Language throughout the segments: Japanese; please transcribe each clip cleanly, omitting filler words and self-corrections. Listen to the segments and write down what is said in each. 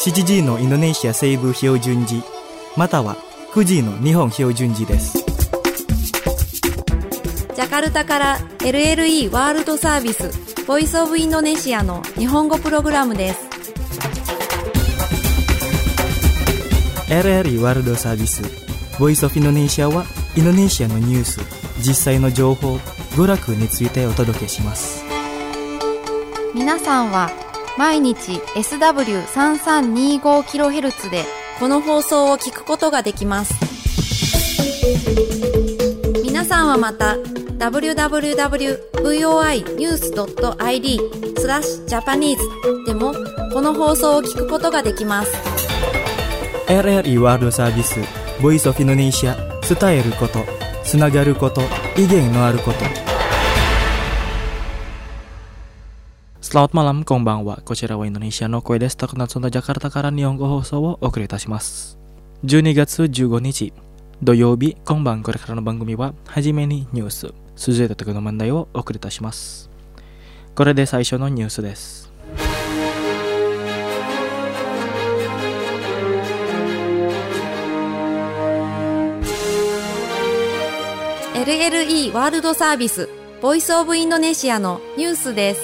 7時のインドネシア西部標準時または9時の日本標準時です。 ジャカルタから LLE ワールドサービスボイスオブインドネシアの日本語プログラムです。 LLE ワールドサービスボイスオブインドネシアはインドネシアのニュース、実際の情報、娯楽についてお届けします。 皆さんは毎日 SW3325kHz でこの放送を聞くことができます。皆さんはまた www.voinews.id/Japanese でもこの放送を聞くことができます。 LLE ワールドサービスボイスオブインドネシア、伝えること、つながること、意見のあること。Selamat malam, konbanwa. Kochira wa Indonesia no Koi desu. Takunatsunda Jakartaから日本語放送をお送りいたします。12月15日土曜日、今晩これからの番組ははじめにニュース、続いて時の問題をお送りいたします。これで最初のニュースです。 LLE ワールドサービスボイスオブインドネシアのニュースです。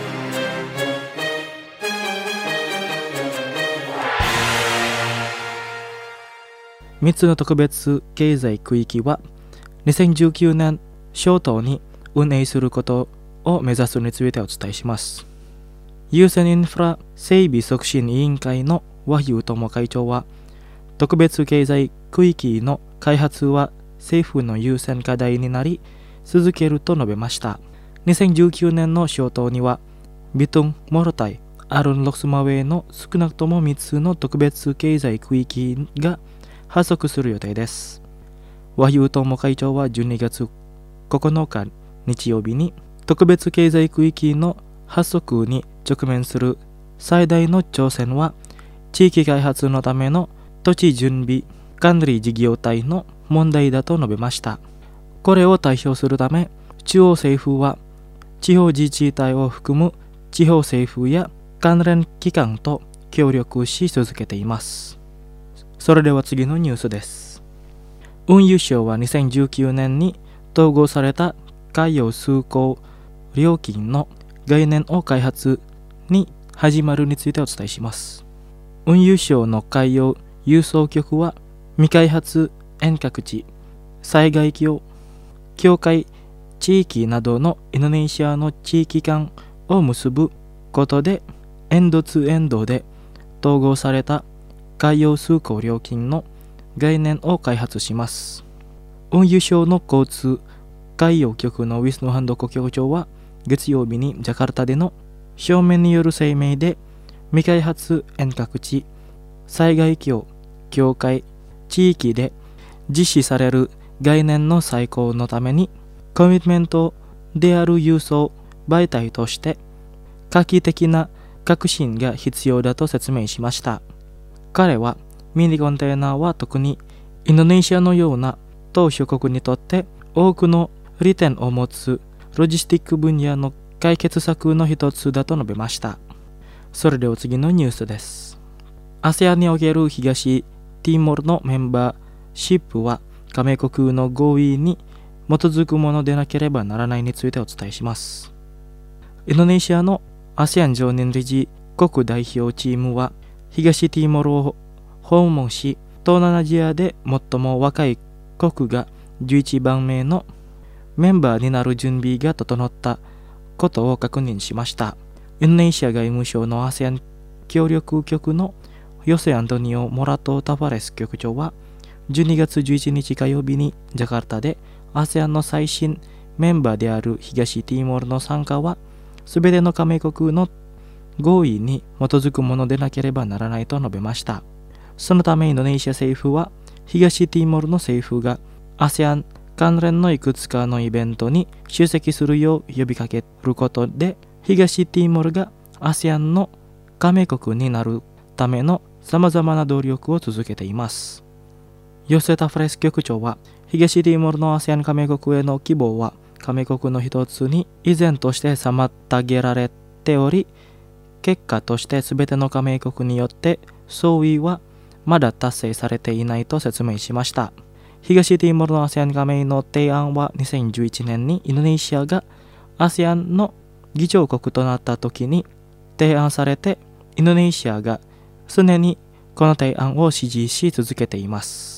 3つの特別経済区域は2019年初頭に運営することを目指すについてお伝えします。優先インフラ整備促進委員会の和友友会長は、特別経済区域の開発は政府の優先課題になり続けると述べました。2019年の初頭にはビトン・モロタイ、アルン・ロクスマウェイの少なくとも3つの特別経済区域が発足する予定です。和友友会長は12月9日日曜日に特別経済区域の発足に直面する最大の挑戦は地域開発のための土地準備管理事業体の問題だと述べました。これを対処するため、中央政府は地方自治体を含む地方政府や関連機関と協力し続けています。それでは次のニュースです。運輸省は2019年に統合された海洋通行料金の概念を開発に始まるについてお伝えします。運輸省の海洋輸送局は未開発遠隔地、災害橋、境界地域などのインドネシアの地域間を結ぶことでエンドツーエンドで統合された海洋通行料金の概念を開発します。運輸省の交通海洋局のウィスノハンドコ局長は月曜日にジャカルタでの書面による声明で、未開発遠隔地、災害橋、境界地域で実施される概念の再考のためにコミットメントである輸送媒体として画期的な革新が必要だと説明しました。彼はミニコンテナは特にインドネシアのような島諸国にとって多くの利点を持つロジスティック分野の解決策の一つだと述べました。それでは次のニュースです。ASEAN における東ティモールのメンバーシップは加盟国の合意に基づくものでなければならないについてお伝えします。インドネシアの ASEAN 常任理事国代表チームは東ティモールを訪問し、東南アジアで最も若い国が11番目のメンバーになる準備が整ったことを確認しました。インドネシア外務省の ASEAN 協力局のヨセ・アントニオ・モラト・タファレス局長は12月11日火曜日にジャカルタで ASEAN の最新メンバーである東ティモールの参加はすべての加盟国の合意に基づくものでなければならないと述べました。そのためインドネシア政府は東ティモールの政府が ASEAN 関連のいくつかのイベントに出席するよう呼びかけることで、東ティモールが ASEAN の加盟国になるためのさまざまな努力を続けています。ヨセ・タフレス局長は東ティモールの ASEAN 加盟国への希望は加盟国の一つに依然として妨げられており、 結果として全ての加盟国によって総意はまだ達成されていないと説明しました。東ティモールの ASEAN 加盟の提案は2011年にインドネシアが ASEAN の議長国となった時に提案されて、インドネシアが常にこの提案を支持し続けています。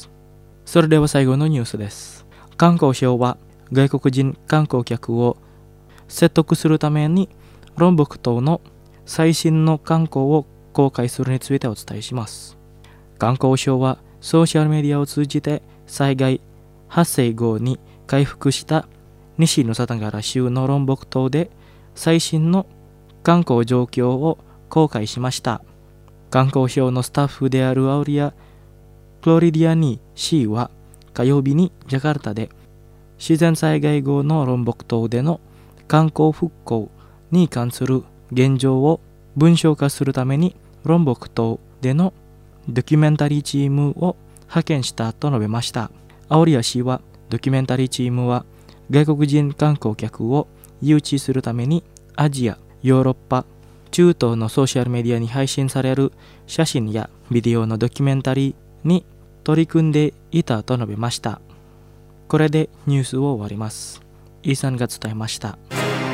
それでは最後のニュースです。観光省は外国人観光客を説得するためにロンボク島の最新の観光を公開するについてお伝えします。観光省はソーシャルメディアを通じて災害発生後に回復した西ヌサタガラ州のロンボク島で最新の観光状況を公開しました。観光省のスタッフであるアウリア・クロリディアニ氏は火曜日にジャカルタで自然災害後のロンボク島での観光復興に関する現状を文章化するためにロンボク島でのドキュメンタリーチームを派遣したと述べました。アオリア氏はドキュメンタリーチームは外国人観光客を誘致するためにアジア、ヨーロッパ、中東のソーシャルメディアに配信される写真やビデオのドキュメンタリーに取り組んでいたと述べました。これでニュースを終わります。イーサンが伝えました。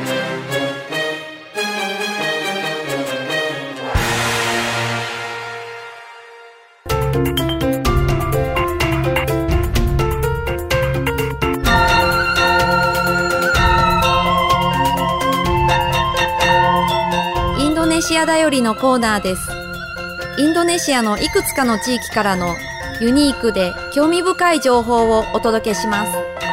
インドネシアだよりのコーナーです。インドネシアのいくつかの地域からのユニークで興味深い情報をお届けします。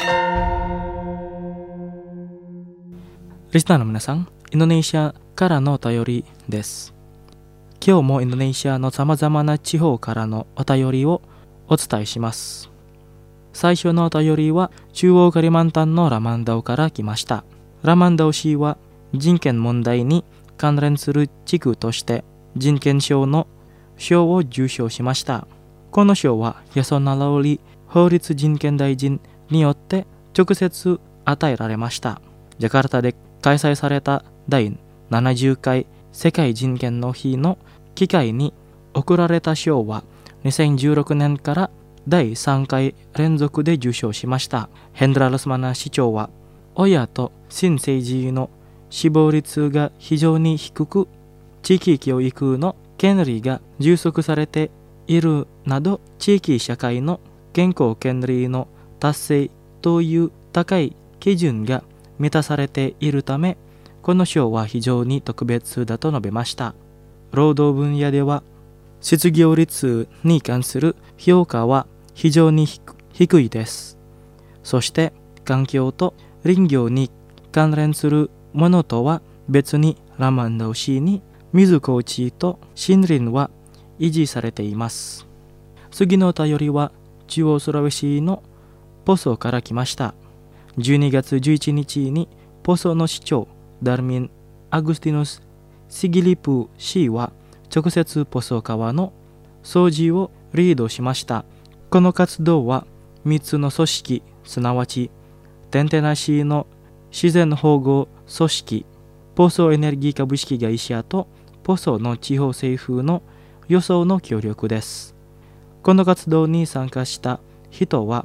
リスナーの皆さん、インドネシアからのお便りです。今日もインドネシアのさまざまな地方からのお便りをお伝えします。最初のお便りは中央カリマンタンのラマンダオから来ました。ラマンダオ市は人権問題に関連する地区として人権賞の賞を受賞しました。この賞はヤソナラオリ法律人権大臣によって直接与えられました。ジャカルタで開催された第70回世界人権の日の機会に贈られた賞は2016年から第3回連続で受賞しました。ヘンドラ・ラスマナ市長は親と新生児の死亡率が非常に低く、地域教育の権利が充足されているなど、地域社会の健康権利の達成という高い基準が満たされているため、この賞は非常に特別だと述べました。労働分野では失業率に関する評価は非常に低いです。そして環境と林業に関連するものとは別にラマンダオ市に水耕地と森林は維持されています。次のお便りは中央スラウェシのポソから来ました。12月11日にポソの市長ダルミン・アグスティノス・シギリプ氏は直接ポソ川の掃除をリードしました。この活動は3つの組織、すなわちテンテナ市の自然保護組織、ポソエネルギー株式会社とポソの地方政府の予想の協力です。この活動に参加した人は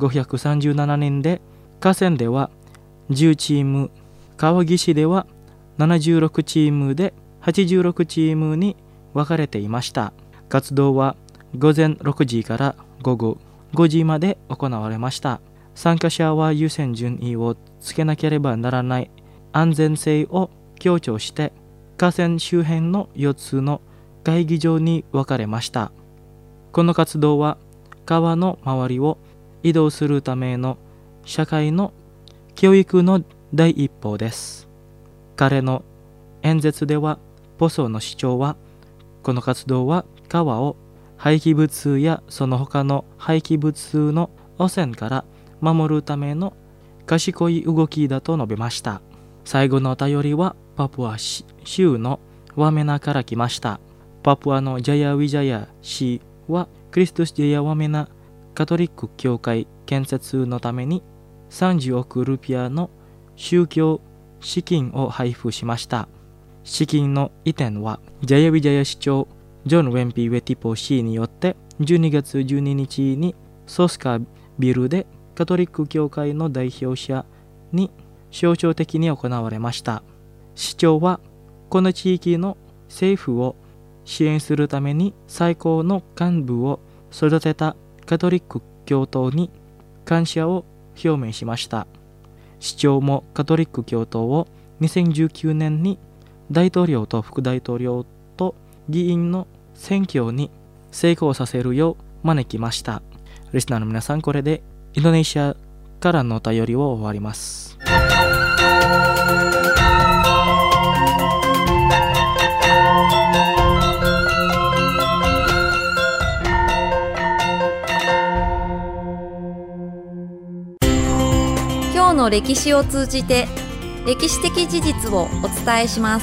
537人で、河川では10チーム、川岸では76チームで86チームに分かれていました。活動は午前6時から午後5時まで行われました。参加者は優先順位をつけなければならない安全性を強調して、河川周辺の4つの会議場に分かれました。この活動は川の周りを移動するための社会の教育の第一歩です。彼の演説ではポソの市長は、この活動は川を廃棄物やその他の廃棄物の汚染から守るための賢い動きだと述べました。最後のお便りはパプア州のワメナから来ました。パプアのジャヤウィジャヤ市はクリストス・ジャヤワメナカトリック教会建設のために30億ルピアの宗教資金を配布しました。 資金の移転はジャヤビジャヤ市長ジョン・ウェンピー・ウェティポ氏によって12月12日にソスカビルでカトリック教会の代表者に象徴的に行われました。市長はこの地域の政府を支援するために最高の幹部を育てたカトリック教徒に感謝を表明しました。市長もカトリック教徒を2019年に大統領と副大統領と議員の選挙に成功させるよう招きました。リスナーの皆さん、これでインドネシアからのお便りを終わります。 今日の歴史を通じて歴史的事実をお伝えします。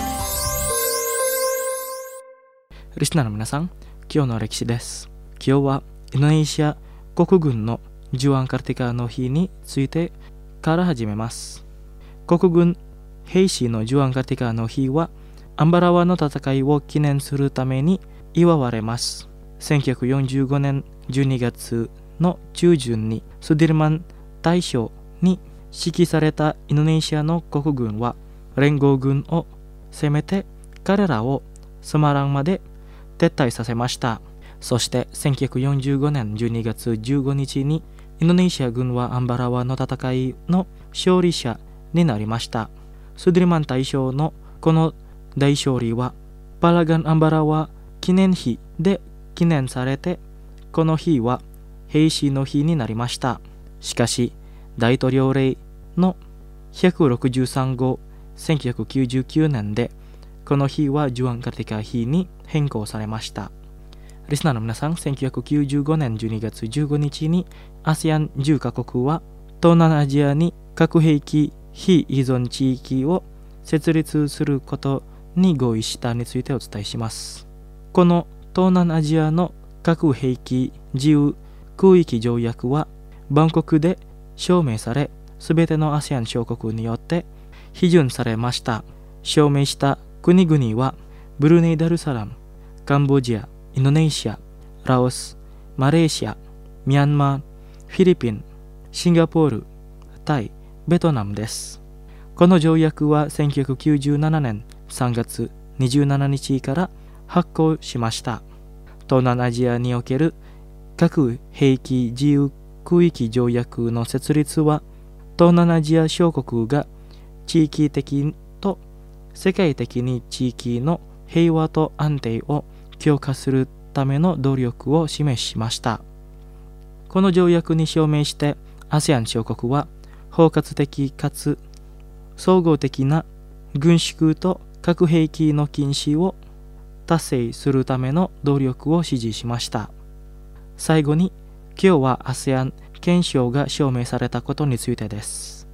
リスナーの皆さん、今日の歴史です。今日はインドネシア国軍のジュアン・カルティカの日についてから始めます。国軍兵士のジュアン・カルティカの日はアンバラワの戦いを記念するために祝われます。1945年12月の中旬にスディルマン大将に指揮されたインドネシアの国軍は連合軍を攻めて彼らをスマランまで撤退させました。そして1945年12月15日にインドネシア軍はアンバラワの戦いの勝利者になりました。スディルマン大将のこの大勝利はパラガンアンバラワ記念碑で記念されて、この日は兵士の日になりました。しかし大統領令の163号1999年でこの日はジュアン・カルティカ日に変更されました。リスナーの皆さん、1995年12月15日に ASEAN 10カ国は東南アジアに核兵器非依存地域を設立することに合意したについてお伝えします。この東南アジアの核兵器自由空域条約はバンコクで署名され、すべての ASEAN 諸国によって批准されました。署名した国々はブルネイ・ダルサラム、カンボジア、インドネシア、ラオス、マレーシア、ミャンマー、フィリピン、シンガポール、タイ、ベトナムです。この条約は1997年3月27日から発効しました。東南アジアにおける核兵器自由空域条約の設立は東南アジア諸国が地域的と世界的に地域の平和と安定を強化するための努力を示しました。この条約に署名して ASEAN 諸国は包括的かつ総合的な軍縮と核兵器の禁止を達成するための努力を支持しました。最後に今日は ASEAN 憲章が署名されたことについてです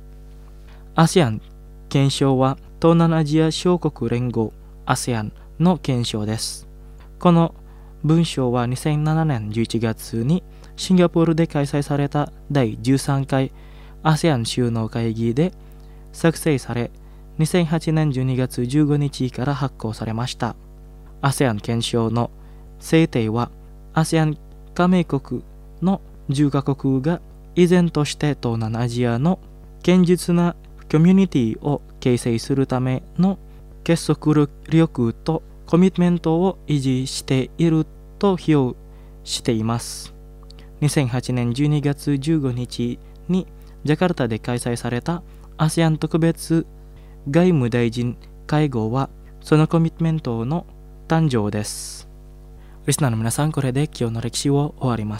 。ASEAN 憲章は東南アジア諸国連合 ASEAN の憲章です。この文章は2007年11月にシンガポールで開催された第13回 ASEAN 首脳会議で作成され、2008年12月15日から発行されました。ASEAN 憲章の制定は ASEAN 加盟国の10カ国が依然として東南アジアの堅実なコミュニティを形成するための結束力とコミットメントを維持していると表しています。2008年12月15日にジャカルタで開催された ASEAN 特別外務大臣会合はそのコミットメントの誕生です。リスナーの皆さん、これで今日の歴史を終わります。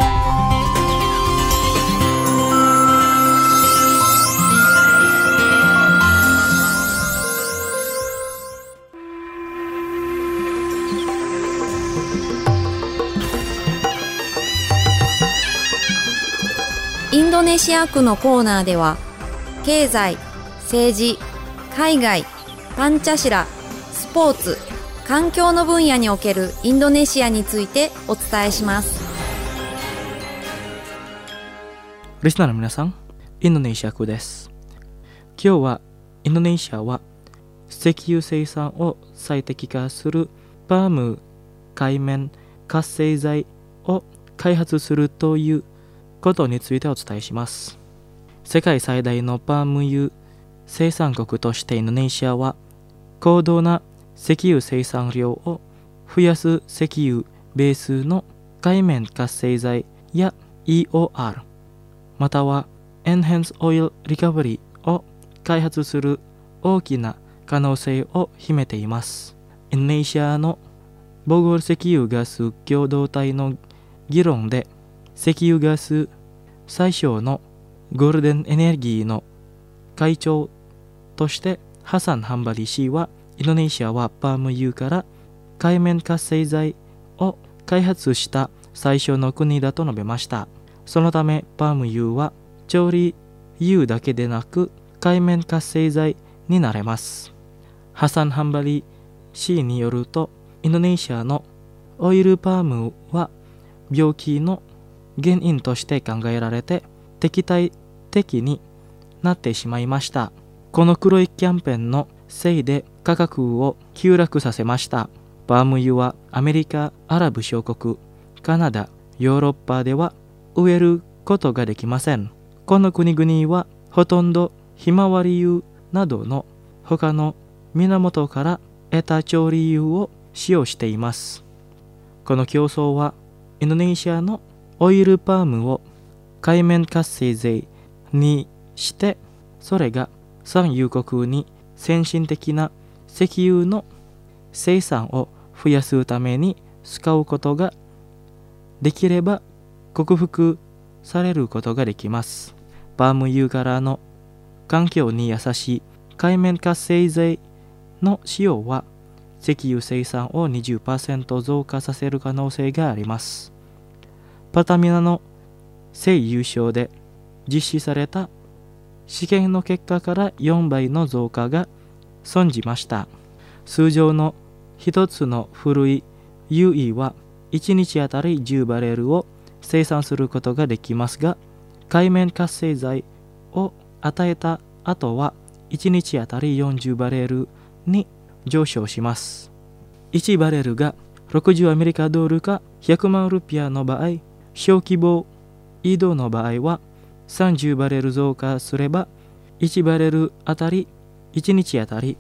インドネシア区のコーナーでは経済、政治、海外、パンチャシラ、スポーツ、環境の分野におけるインドネシアについてお伝えします。 リスナーの皆さん、インドネシア区です。今日はインドネシアは石油生産を最適化するパーム海面活性剤を開発するということについてお伝えします。世界最大のパーム油生産国としてインドネシアは高度な石油生産量を増やす石油ベースの海面活性剤や EOR または Enhanced Oil Recovery を開発する大きな可能性を秘めています。インドネシアのボゴール石油ガス共同体の議論で石油ガス最小のゴールデンエネルギーの会長としてハサン・ハンバリ氏はインドネシアはパーム油から海面活性剤を開発した最初の国だと述べました。そのためパーム油は調理油だけでなく海面活性剤になれます。ハサン・ハンバリ氏によるとインドネシアのオイルパームは病気の原因として考えられて敵対的になってしまいました。この黒いキャンペーンのせいで価格を急落させました。パーム油はアメリカ、アラブ諸国、カナダ、ヨーロッパでは植えることができません。この国々はほとんどひまわり油などの他の源から得た調理油を使用しています。この競争はインドネシアのオイルパームを海面活性剤にしてそれが産油国に先進的な石油の生産を増やすために使うことができれば克服されることができます。パーム油からの環境に優しい海面活性剤の使用は石油生産を 20% 増加させる可能性があります。パタミナの正優勝で実施された試験の結果から4倍の増加が生じました。通常の一つの古い油は1日あたり10バレルを生産することができますが、海面活性剤を与えた後は1日あたり40バレルに上昇します。1バレルが60アメリカドルか100万ルピアの場合、小規模移動の場合は30バレル増加すれば1バレルあたり1日あたり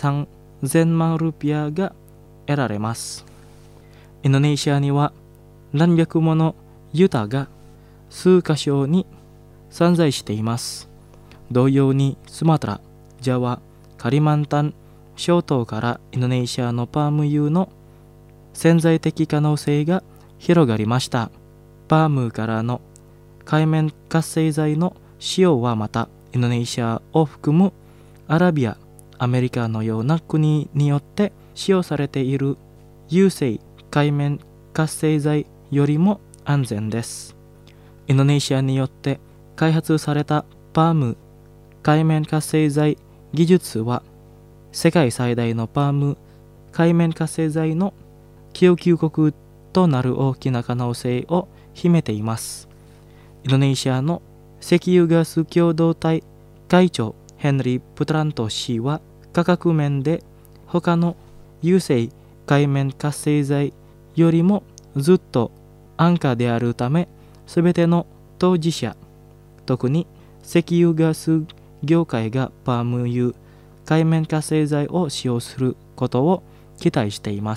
3000万ルピアが得られます。インドネシアには何百ものユタが数カ所に散在しています。同様にスマトラ、ジャワ、カリマンタン諸島からインドネシアのパーム油の潜在的可能性が広がりました。パームからの海面活性剤の使用はまたインドネシアを含むアラビア、アメリカのような国によって使用されている油性海面活性剤よりも安全です。インドネシアによって開発されたパーム海面活性剤技術は世界最大のパーム海面活性剤の供給国となる大きな可能性を秘めています。インドネシアの石油ガス共同体会長ヘンリー・プトラント氏は価格面で他の油性海面活性剤よりもずっと安価であるため、すべての当事者、特に石油ガス業界がパーム油海面活性剤を使用することを期待しています。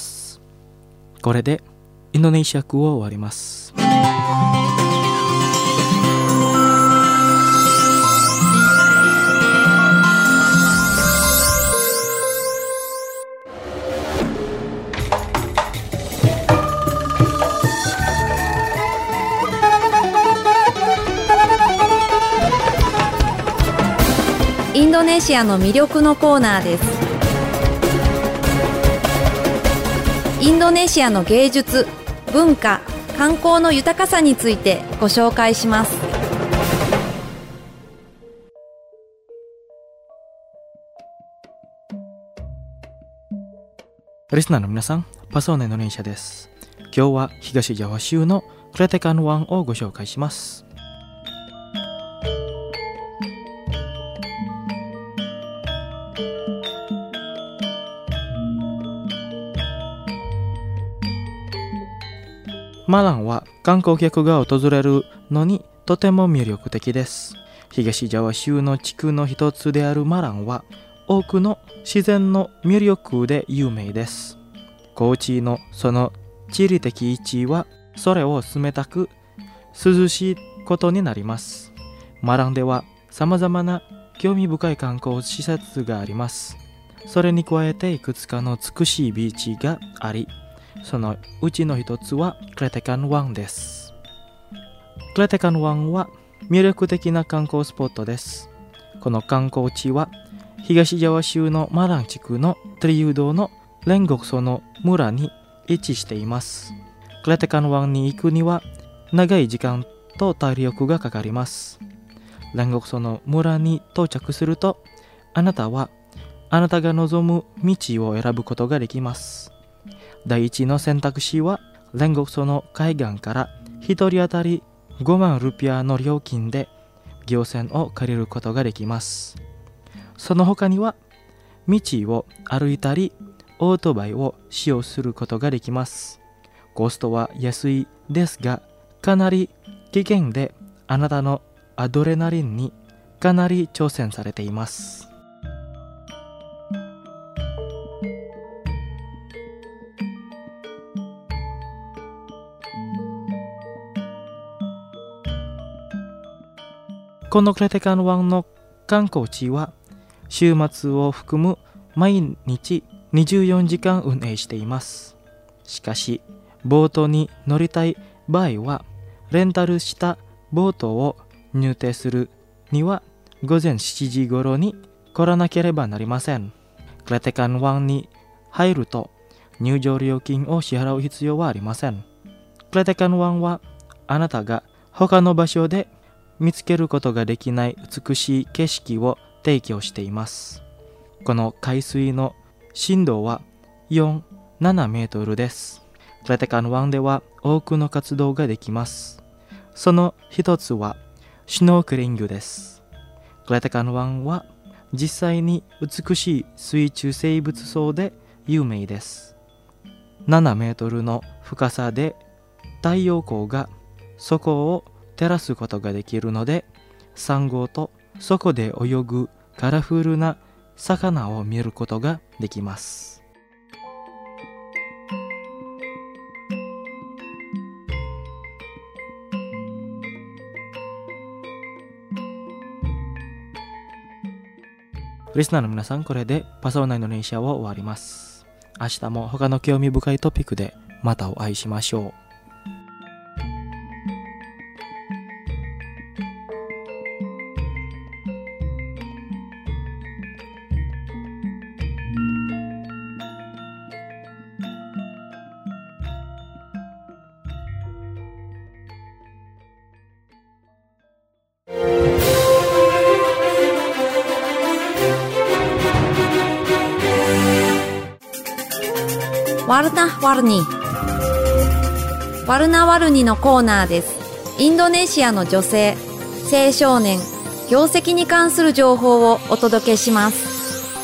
これでインドネシア句を終わります。 インドネシアの魅力のコーナーです。インドネシアの芸術、文化、観光の豊かさについてご紹介します。 リスナーの皆さん、パソーネインドネシアです。今日は東ジャワ州のクレテカン湾をご紹介します。 マランは観光客が訪れるのにとても魅力的です。東ジャワ州の地区の一つであるマランは多くの自然の魅力で有名です。高地のその地理的位置はそれを冷たく涼しいことになります。マランでは様々な興味深い観光施設があります。それに加えていくつかの美しいビーチがあり、そのうちの一つはクレテカン湾です。クレテカン湾は魅力的な観光スポットです。この観光地は東ジャワ州のマラン地区のトリユ道のレンゴクソの村に位置しています。クレテカン湾に行くには長い時間と体力がかかります。レンゴクソの村に到着すると、あなたはあなたが望む道を選ぶことができます。第一の選択肢はレンゴクソの海岸から1人当たり5万ルピアの料金で漁船を借りることができます。その他には道を歩いたりオートバイを使用することができます。コストは安いですがかなり危険で、あなたのアドレナリンにかなり挑戦されています。このクレテカン湾の観光地は週末を含む毎日24時間運営しています。しかしボートに乗りたい場合はレンタルしたボートを入店するには午前7時頃に来らなければなりません。クレテカン湾に入ると入場料金を支払う必要はありません。クレテカン湾はあなたが他の場所で見つけることができない美しい景色を提供しています。この海水の深度は7メートルです。クレテカン湾では多くの活動ができます。その一つはシュノーケリングです。クレテカン湾は実際に美しい水中生物層で有名です。7メートルの深さで太陽光がそこを照らすことができるので、サンゴとそこで泳ぐカラフルな魚を見ることができます。リスナーの皆さん、これでパサオナインドネシアを終わります。明日も他の興味深いトピックでまたお会いしましょう。 ワルナワルニ。ワルナワルニのコーナーです。インドネシアの女性、青少年、業績に関する情報をお届けします。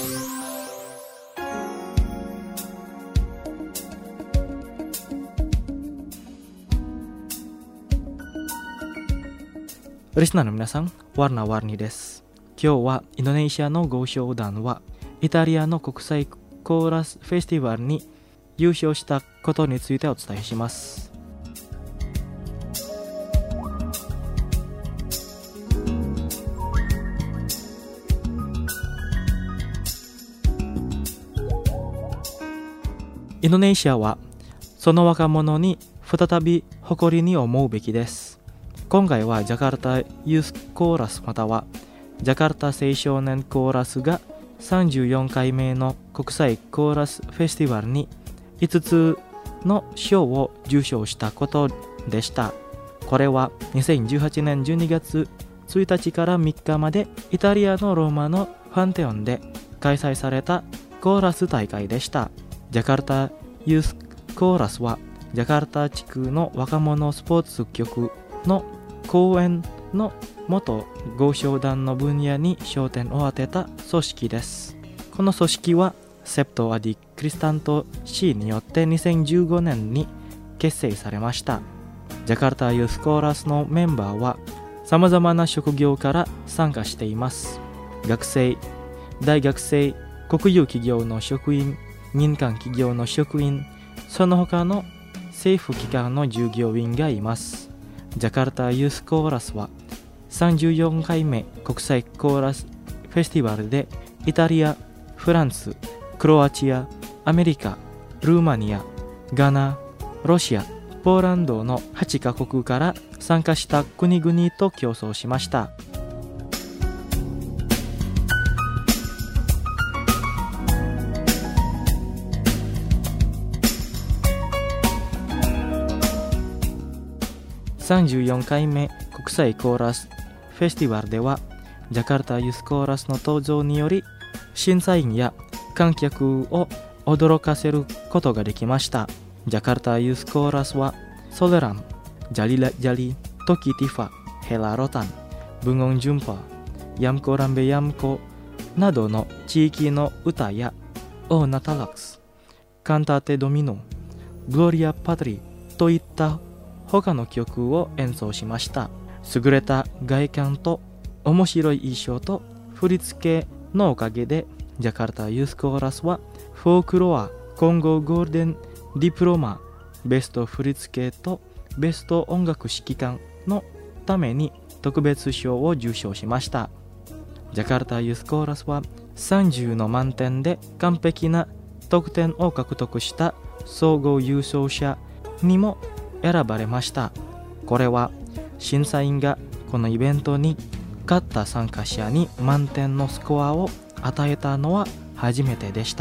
リスナーの皆さん、ワルナワルニです。今日はインドネシアの合唱団はイタリアの国際コーラスフェスティバルに優勝したことについてお伝えします。インドネシアはその若者に再び誇りに思うべきです。今回はジャカルタユースコーラスまたはジャカルタ青少年コーラスが34回目の国際コーラスフェスティバルに5つの賞を受賞したことでした。これは2018年12月1日から3日までイタリアのローマのファンテオンで開催されたコーラス大会でした。ジャカルタユースコーラスはジャカルタ地区の若者スポーツ局の公演の元合唱団の分野に焦点を当てた組織です。この組織はセプト・アディ・クリスタント氏によって2015年に結成されました。 ジャカルタユースコーラスのメンバーはさまざまな職業から参加しています。学生、大学生、国有企業の職員、民間企業の職員、その他の政府機関の従業員がいます。ジャカルタユースコーラスは34回目国際コーラスフェスティバルでイタリア、フランス、クロアチア、アメリカ、ルーマニア、ガナ、ロシア、ポーランドの8カ国から参加した国々と競争しました。34回目国際コーラスフェスティバルではジャカルタユースコーラスの登場により審査員や観客を驚かせることができました。ジャカルタユースコーラスはソレラン、ジャリラジャリ、トキティファ、ヘラロタン、ブンゴンジュンパ、ヤムコランベヤムコなどの地域の歌やオーナタラクス、カンターテドミノ、グロリアパトリといった他の曲を演奏しました。優れた外観と面白い衣装と振り付けのおかげでジャカルタユースコーラスはフォークロア、混合ゴールデンディプロマ、ベスト振り付けとベスト音楽指揮官のために特別賞を受賞しました。ジャカルタユースコーラスは30の満点で完璧な得点を獲得した総合優勝者にも選ばれました。これは審査員がこのイベントに勝った参加者に満点のスコアを与えたのは初めてでした。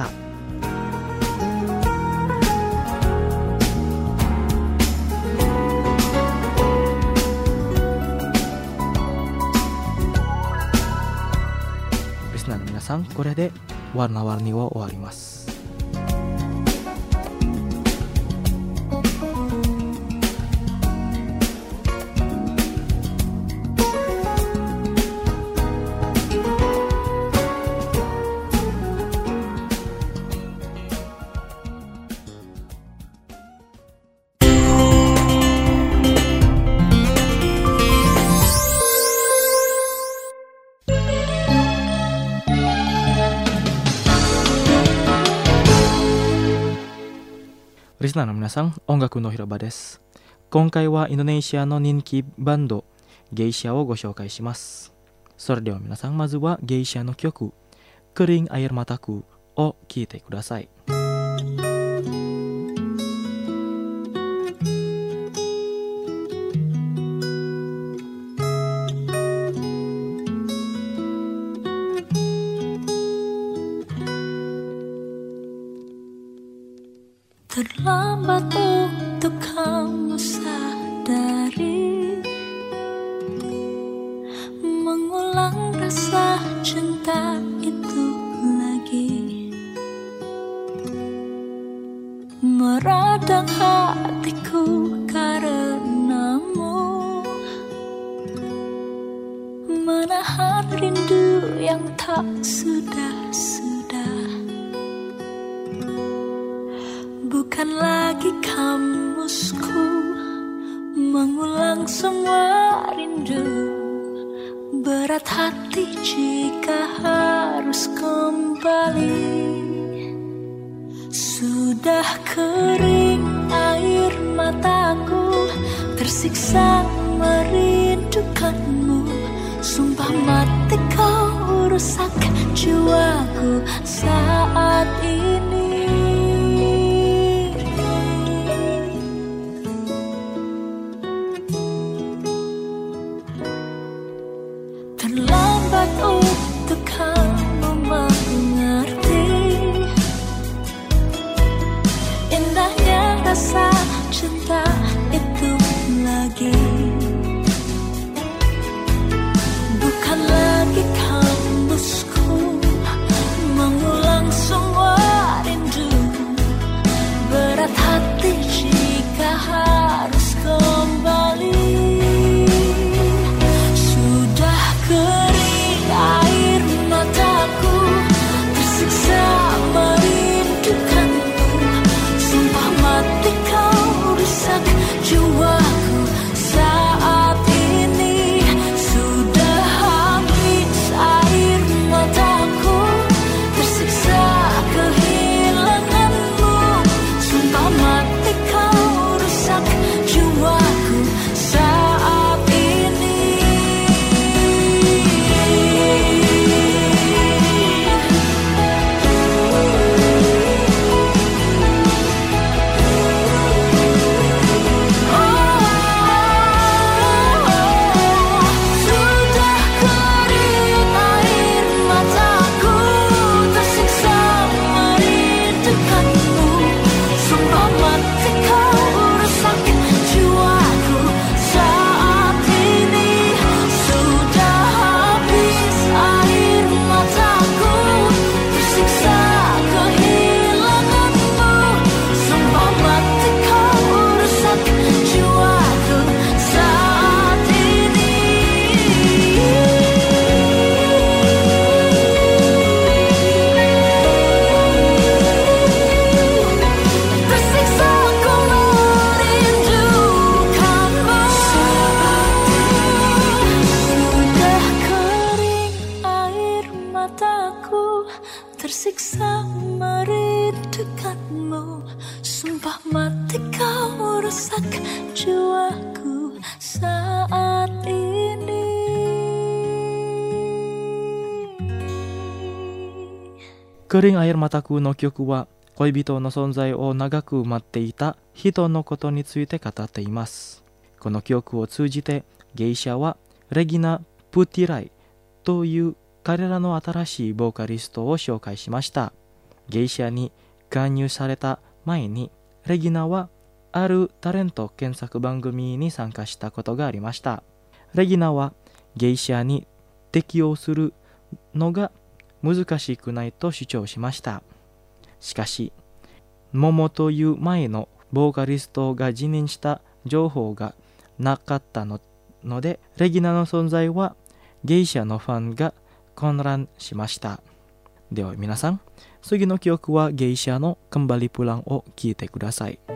リスナーの皆さん、これでwarna-warniを終わります。リスナーの皆さん、音楽の広場です。今回はインドネシアの人気バンドゲイシャをご紹介します。それでは皆さん、まずはゲイシャの曲Kering Air Matakuを聴いてください。 Terlambat untuk kamu sadari mengulang rasa cinta itu lagi. Meradang hatiku karenamu, menahan rindu yang tak sudah-sudah. Bukan lagi kamusku mengulang semua rindu. Berat hati jika harus kembali. Sudah kering air mataku, tersiksa merindukanmu. Sumpah mati kau rusak jiwaku saat ini. Terlambat untuk kamu mengerti indahnya rasa cinta itu lagi. Bukan lagi kamusku mengulang semua rindu. Berat hati jika harus kembali. Kering air mataku, tersiksa merindukanmu. Sumpah mati kau rusak jiwaku jiwaku saat ini. Kering air mataku no kyoku wa Koibito no sonzai o nagaku matte ita hito no koto ni tsuite katatte imasu. この曲を通じてゲイシャはレギナ・プティライという彼らの新しいボーカリストを紹介しました。ゲイシャに加入された前にレギナはあるタレント検索番組に参加したことがありました。レギナはゲイシャに適応するのが難しくないと主張しました。しかし、モモという前のボーカリストが辞任した情報がなかったので、レギナの存在はゲイシャのファンが混乱しました。では皆さん、次の曲はゲイシャのKembali Pulangを聴いてください。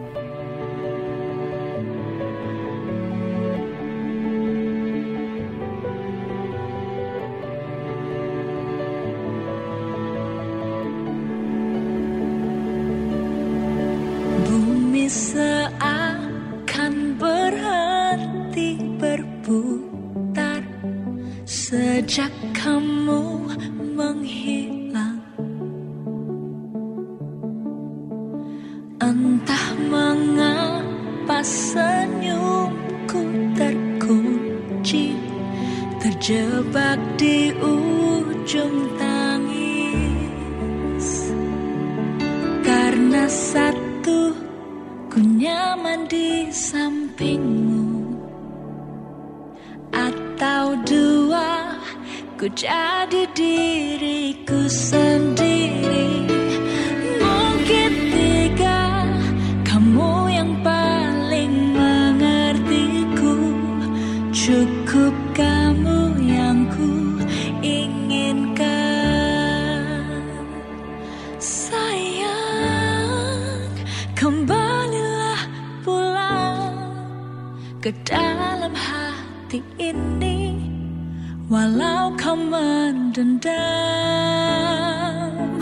Bumi seakan berhenti berputar sejak kamu menghilang. Entah mengapa senyumku terkunci, terjebak di ujung tangis. Karena satu, ku nyaman di sampingmu, atau dua, ku jadi diriku sendiri. Mungkin tiga, kamu yang paling mengertiku. Cukup kamu yang ku inginkan. Sayang, kembalilah pulang ke dalam hati ini, walau kau mendendam.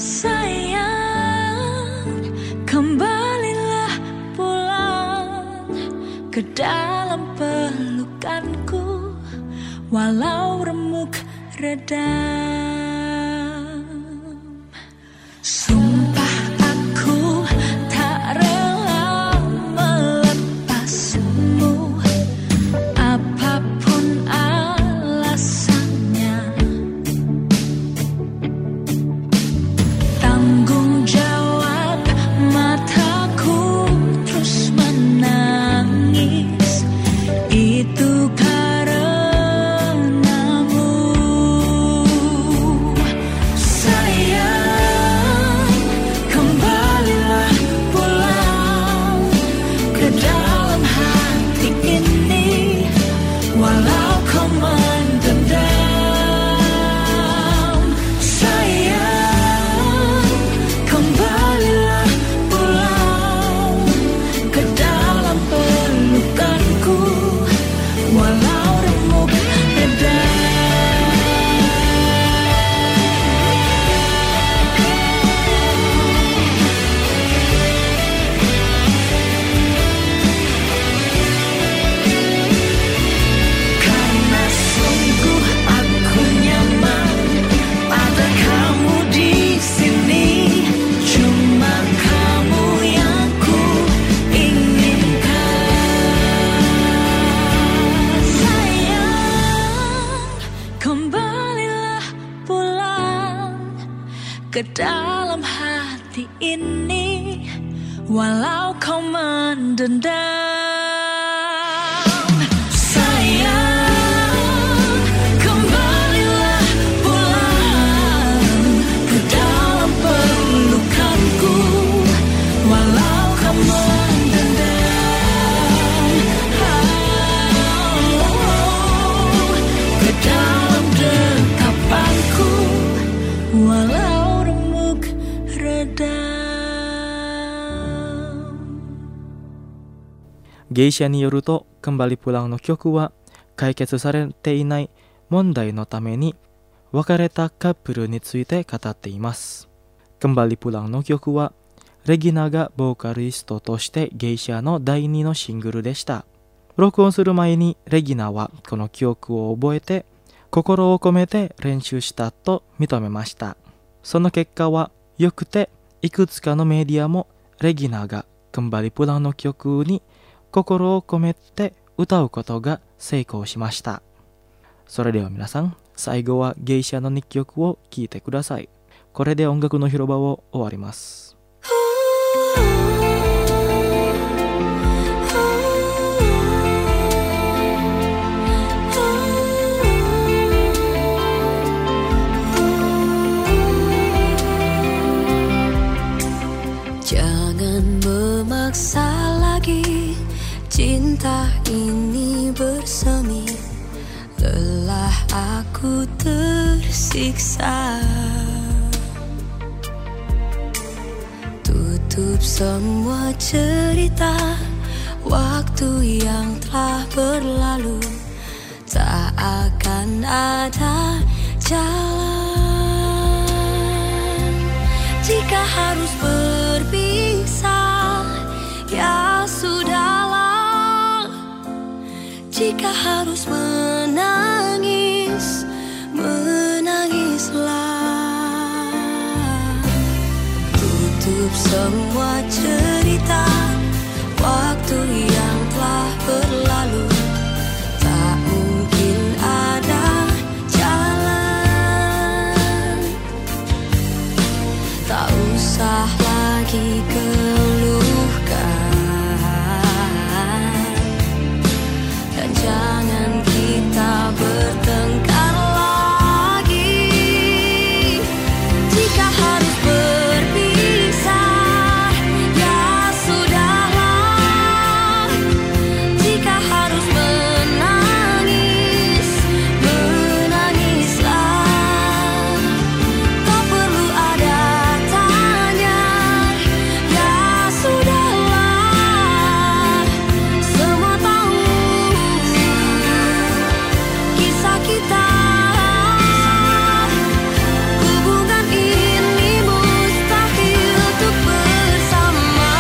Sayang, kembalilah pulang ke dalam pelukanku, walau remuk redam. Sumpah aku tak rela melepasmu, apapun alasannya. Tanggung jawab mataku terus menangis, itu karenamu. Sayang, kembalilah pulang ke dalam hati ini, walau kau mendendam. Sayang, kembalilah pulang ke dalam pelukanku, walau remuk redam. Karena sungguh aku nyaman ada kamu di sini, cuma kamu yang ku inginkan. Sayang, kembalilah pulang ke dalam hati ini, walau kau mendendam. Sayang, kembalilah pulang ke dalam pelukanku, walau kau mendendam. Ke dalam dekapanku, walau remuk redam. ゲイシャによると、Kembali Pulangの曲は解決されていない問題のために別れたカップルについて語っています。Kembali Pulangの曲はレギナがボーカリストとしてゲイシャの第2のシングルでした。録音する前にレギナはこの記憶を覚えて心を込めて練習したと認めました。その結果は良くて、いくつかのメディアもレギナがKembali Pulangの曲に心を込めて歌うことが成功しました。それでは皆さん、最後はゲイシャの2曲を聴いてください。これで音楽の広場を終わります。 Jangan memaksa lagi cinta ini bersemi. Lelah aku tersiksa. Tutup semua cerita waktu yang telah berlalu. Tak akan ada jalan jika harus berpisah. Ya sudahlah, jika harus menangis, menangislah. Tutup semua cerita waktu yang telah berlalu. Tak mungkin ada jalan. Tak usah lagi keluhkan, dan jangan kita bertengkar lagi. Jika harus berpisah, ya sudahlah. Jika harus menangis, menangislah. Tak perlu ada tanya, ya sudahlah. Semua tahu kisah kita. Hubungan ini mustahil untuk bersama.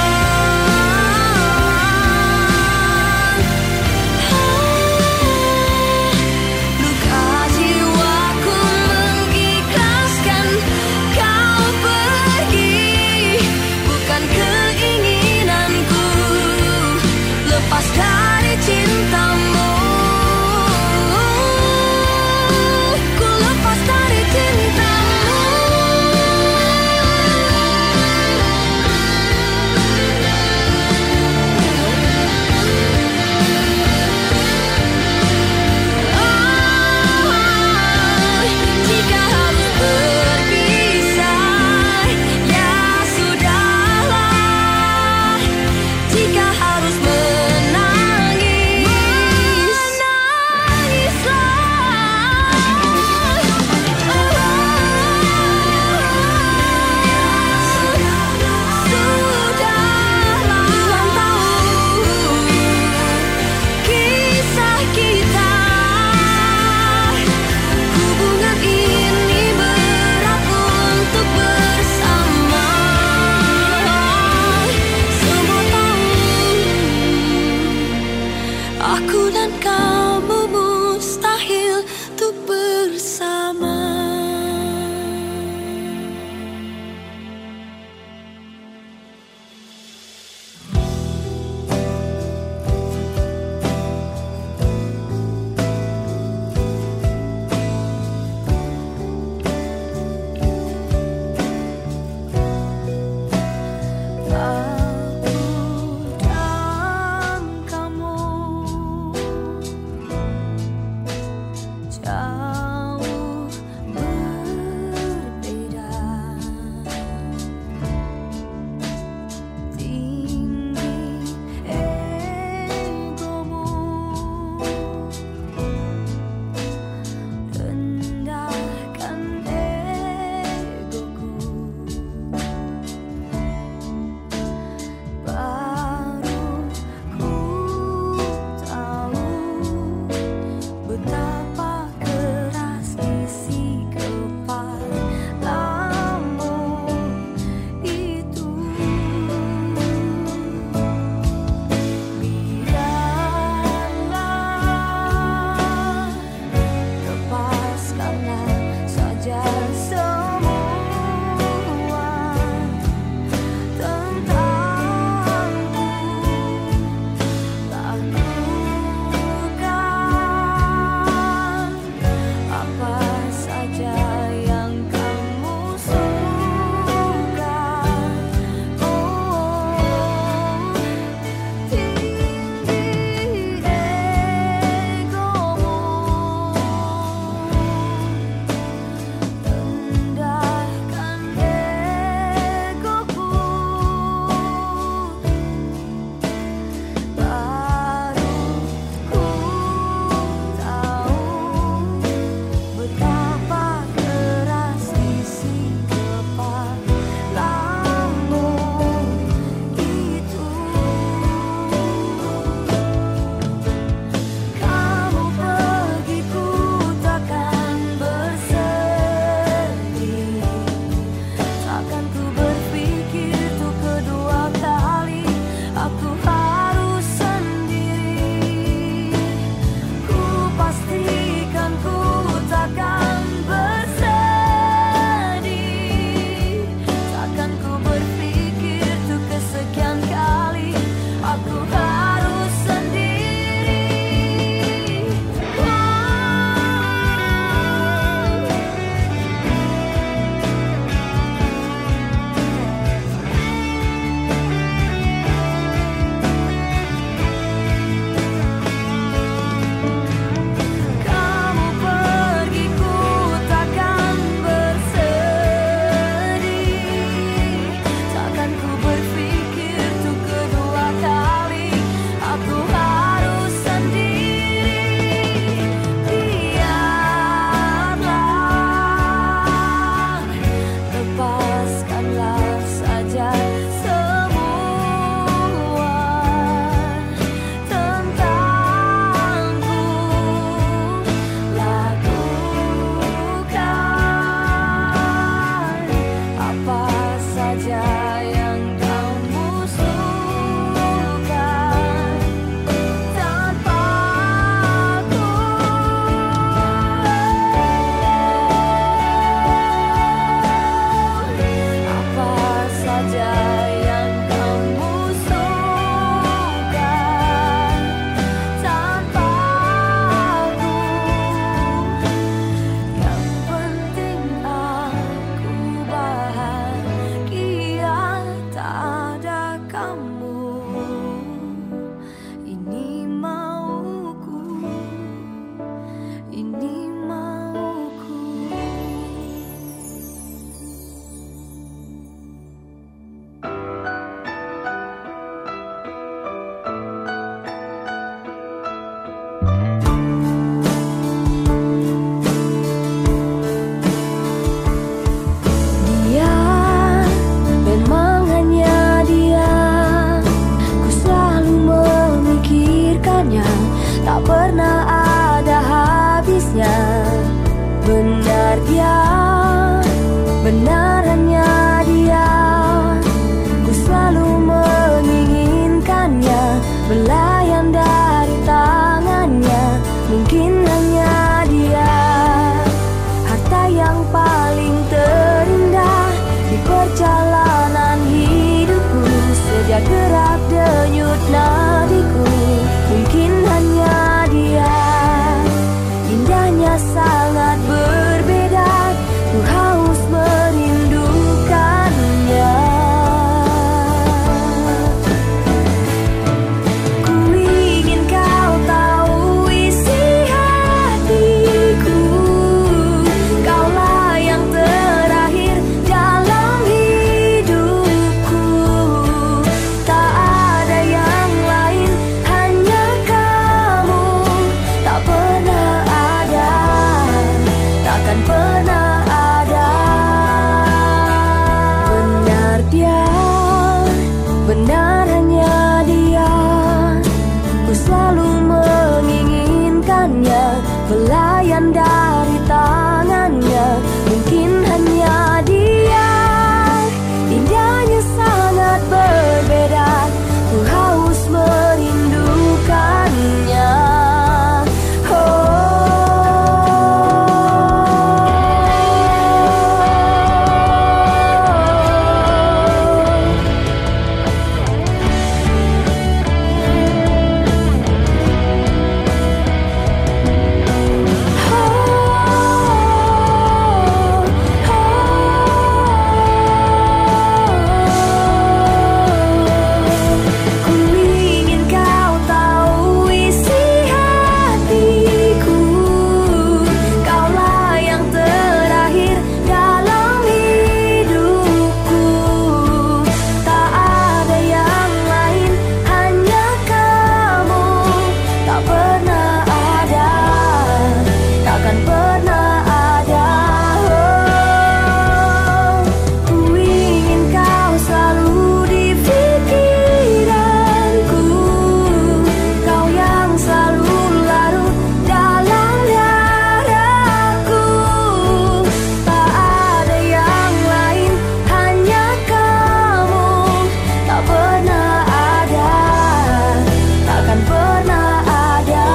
Luka jiwaku mengikhlaskan kau pergi. Bukan keinginanku lepas dari cintamu. Ku lepas dari cintamu. Jika harus berpisah, ya sudahlah. Jika harus menangis, sudahlah. Tuhan tahu kisah kita. Hubungan ini berat untuk bersama. Semua tahu aku dan kamu mustahil untuk bersama. Aku dan kamu tak pernah ada habisnya. Benar dia, benar hanya dia. Ku selalu menginginkannya, belayan dari tangannya. Mungkin hanya dia, harta yang paling terindah di perjalanan hidupku. Sejak gerak denyut nadiku, mungkin hanya dia. Indahnya sangat berbeda, ku haus merindukannya. Ku ingin kau tahu isi hatiku, kaulah yang terakhir dalam hidupku. Tak ada yang lain, hanya kamu. Tak pernah ada, takkan pernah ada. Benar dia, benar hanya dia. Ku selalu menginginkannya, belayan dari tangannya. Mungkin hanya dia, indahnya sangat berbeda, ku haus merindukannya. Ku ingin kau tahu isi hatiku, kaulah yang terakhir dalam hidupku. Tak ada yang lain, hanya kamu. Tak pernah ada, takkan pernah ada. Ku ingin kau selalu di pikiranku, kau yang selalu larut dalam dadaku. Tak ada yang lain, hanya kamu. Tak pernah ada, takkan pernah ada.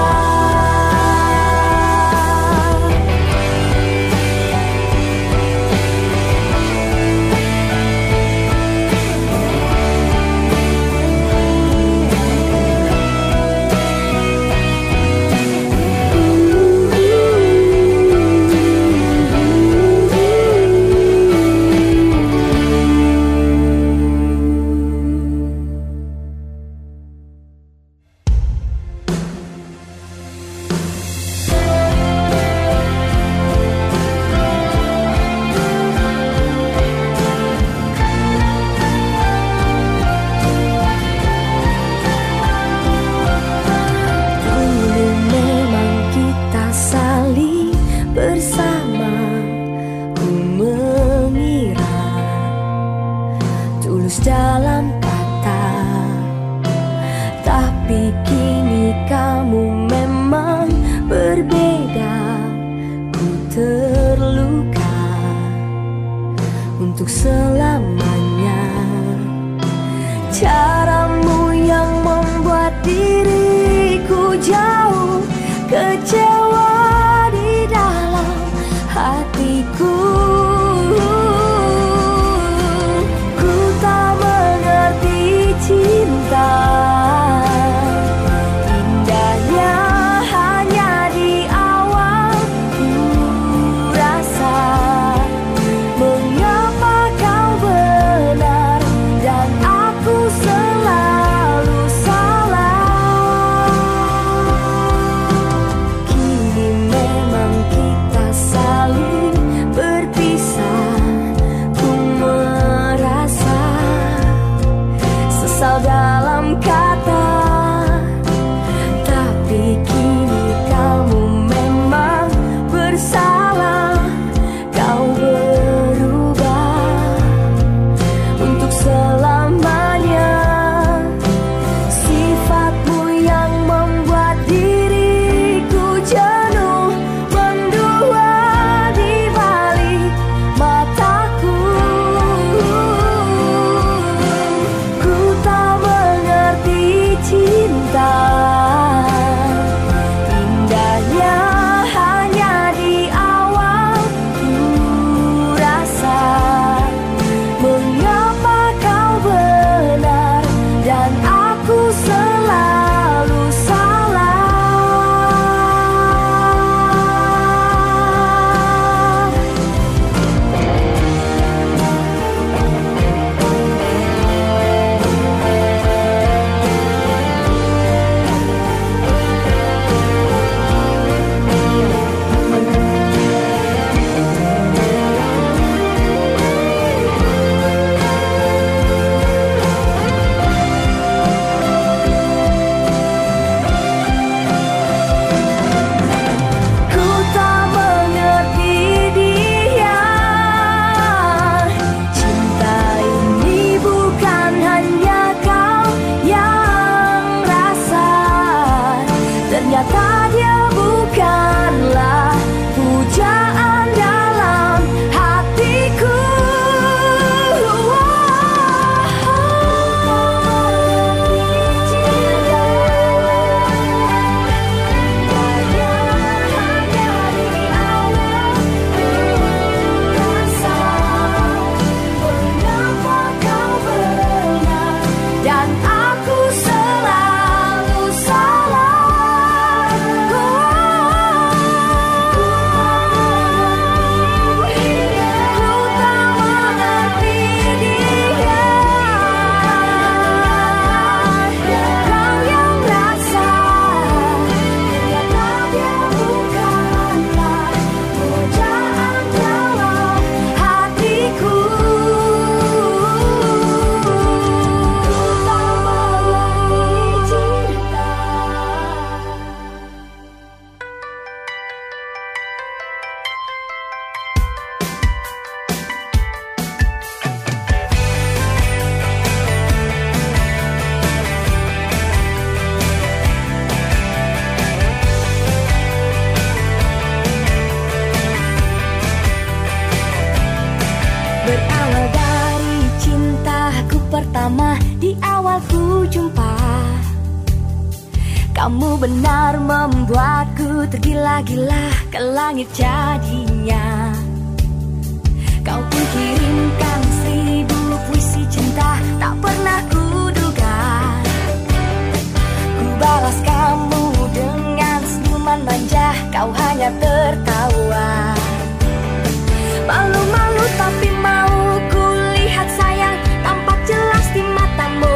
Dulu memang kita saling bersama. Ku mengira tulus dalam kata, tapi kini kamu memang berbeda. Ku terluka untuk selamanya. Caramu yang membuat diriku jauh kecewa di dalam hatiku. Ku tak mengerti cinta, indahnya hanya di awal. Ku rasa mengapa kau ternyata dia bukanlah pujaan dalam hatiku. Dan aku selalu salah. Ku tak mengerti dia. Kau yang rasa ternyata dia bukanlah pujaan dalam hatiku. Berawal dari cintaku pertama, di awal ku jumpa kamu, benar membuatku tergila-gila ke langit jadinya. Kau pun kirimkan 1000 puisi cinta, tak pernah kuduga. Ku balas kamu dengan senyuman manja, kau hanya tertawa. Malu-malu tapi mau kulihat sayang, tampak jelas di matamu.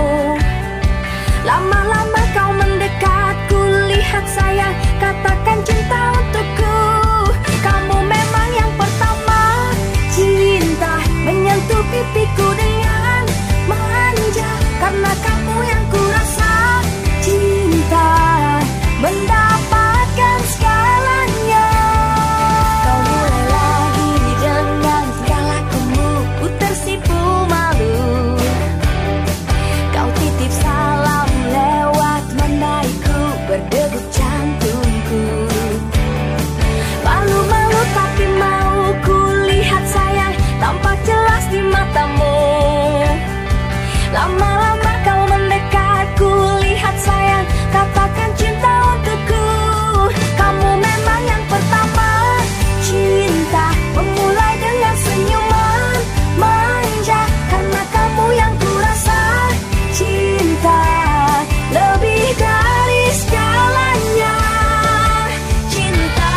Lama-lama kau mendekat, kulihat sayang, katakan cinta untukku. Kamu memang yang pertama, cinta menyentuh pipiku dengan manja. Karena kamu yang kurasa, cinta mendapatkan segalanya. Kau mulai lagi dengan segala kamu, ku tersipu malu. Kau titip salam lewat mandaiku, berdegup jantungku. Malu-malu tapi mau kulihat sayang, tampak jelas di matamu. Lama-lama kau mendekat, kulihat sayang, katakan cinta untukku. Kamu memang yang pertama, cinta memulai dengan senyuman manja. Karena kamu yang kurasa, cinta lebih dari segalanya. Cinta,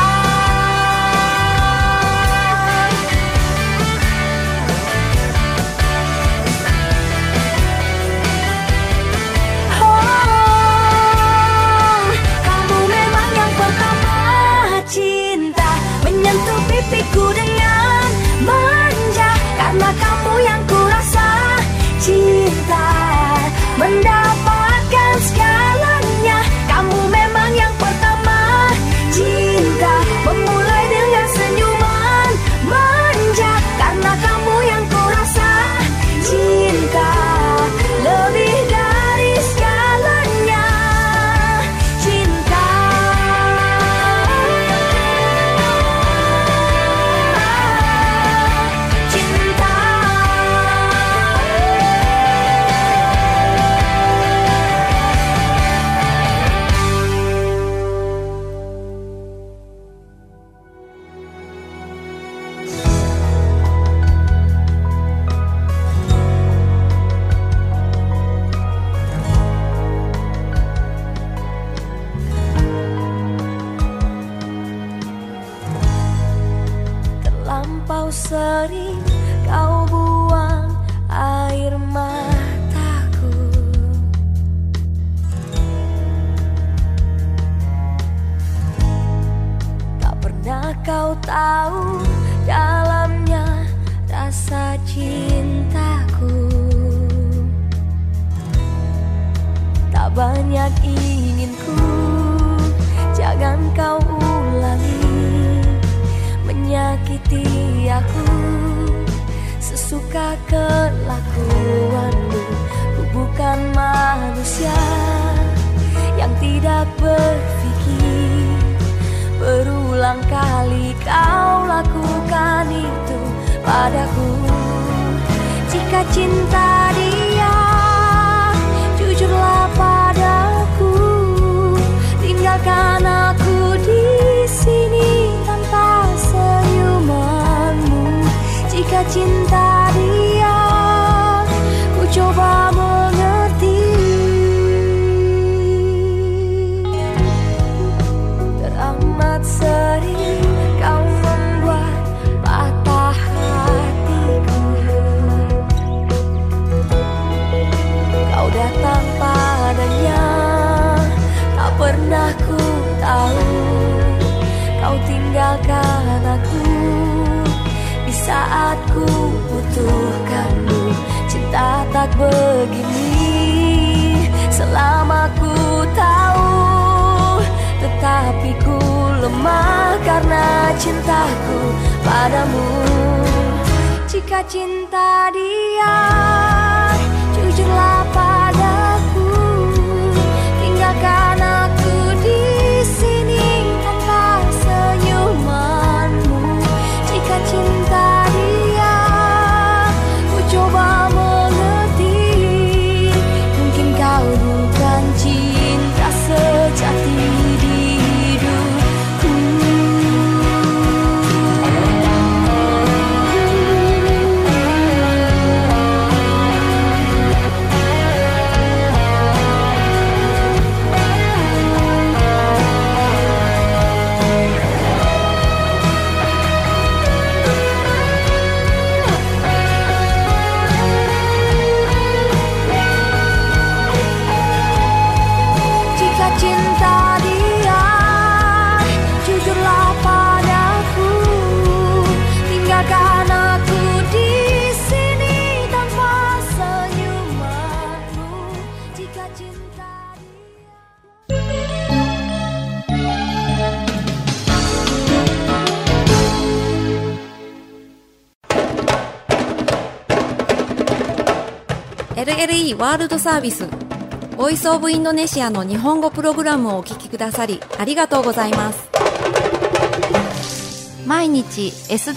oh, kamu memang yang pertama, cinta menyentuh pipiku dengan manja. Karena kamu yang kurasa, cinta mendapatkan segalanya. Kamu memang yang pertama, cinta memulai dengan senyuman manja. Karena kamu yang kurasa, cinta lebih dari segalanya. Cinta, cinta. Terlampau sering kau buang air mataku. Tak pernah kau tahu dalamnya rasa cintaku. Tak banyak inginku, jangan kau ulangi menyakiti aku. Sesuka kelakuanmu, ku bukan manusia yang tidak berpikir. kau lakukan itu padaku. Jika cinta dia, jujurlah padaku. Tinggalkan aku di sini tanpa senyumanmu. Jika cinta dia, ku coba mengerti. Teramat sering kau membuat patah hatiku. Kau datang padanya, tak pernah ku tahu. Kau tinggalkan aku di saat ku butuhkanmu. Cinta tak begini selama ku tahu, tetapi ku lemah karena cintaku padamu. Jika cinta dia, jujurlah padaku. Tinggalkan aku di sini tanpa senyumanmu. Jika cinta dia, ku coba mengerti. Mungkin kau bukan cinta sejati di hidupku. Jika cinta dia, jujurlah padaku. Tinggalkan aku di sini tanpa senyumanmu. Jika cinta LLE ワールドサービスボイスオブインドネシアの日本語プログラムをお聞きくださりありがとうございます。毎日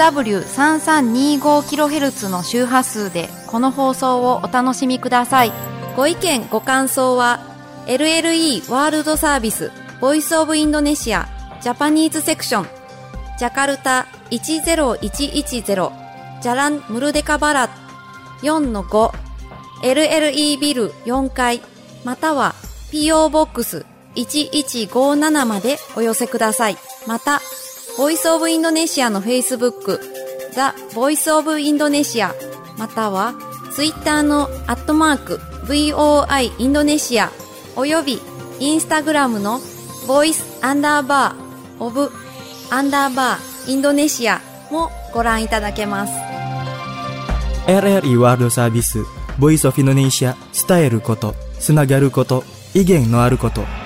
SW3325kHz の周波数でこの放送をお楽しみください。ご意見ご感想は LLE ワールドサービスボイスオブインドネシアジャパニーズセクションジャカルタ10110ジャランムルデカバラ 4-5 LLE ビル4階または PO ボックス1157までお寄せください。また、ボイスオブインドネシアの Facebook、The Voice of Indonesia、または Twitter の@VOI インドネシアおよび Instagram の Voice_of_ インドネシアもご覧いただけます。 RRI ワールドサービスボイスオフインドネシア伝えることつながること、意見のあること。